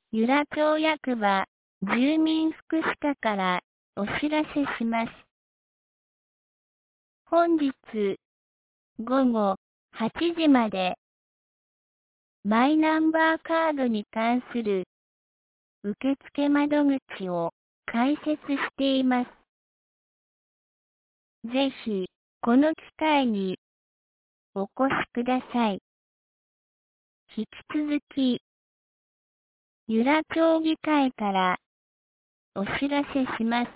由良町役場住民福祉課からお知らせします。本日午後8時までマイナンバーカードに関する受付窓口を開設しています。ぜひこの機会にお越しください。引き続き由良町議会からお知らせします。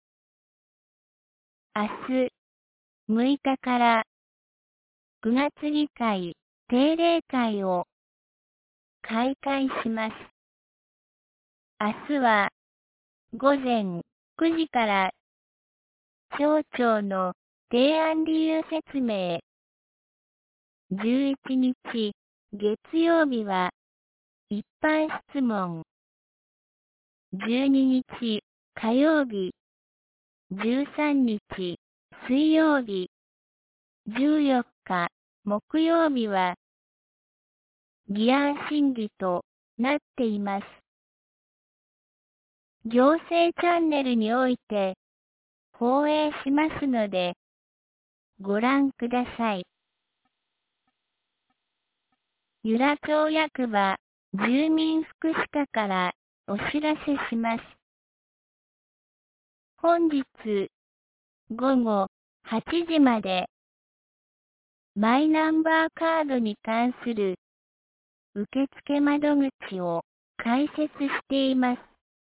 明日6日から9月議会定例会を開会します。明日は午前9時から町長の提案理由説明。11日月曜日は一般質問。12日火曜日、13日水曜日、14日木曜日は議案審議となっています。行政チャンネルにおいて放映しますのでご覧ください。由良町役場住民福祉課からお知らせします。本日午後8時までマイナンバーカードに関する受付窓口を開設しています。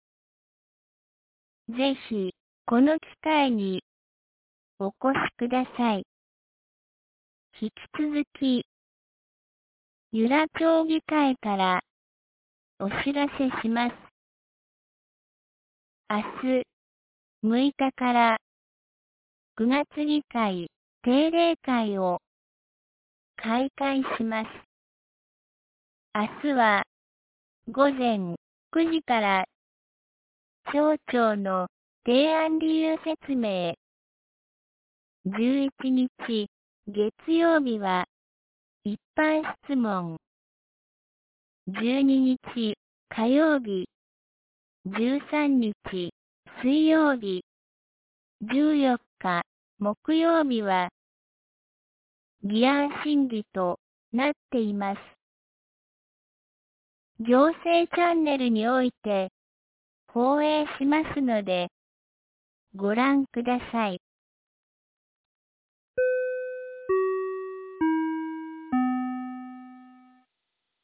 ぜひこの機会にお越しください。引き続き由良町議会からお知らせします。明日6日から9月議会定例会を開会します。明日は午前9時から町長の提案理由説明。11日月曜日は一般質問。12日火曜日、13日水曜日、14日木曜日は議案審議となっています。行政チャンネルにおいて放映しますのでご覧ください。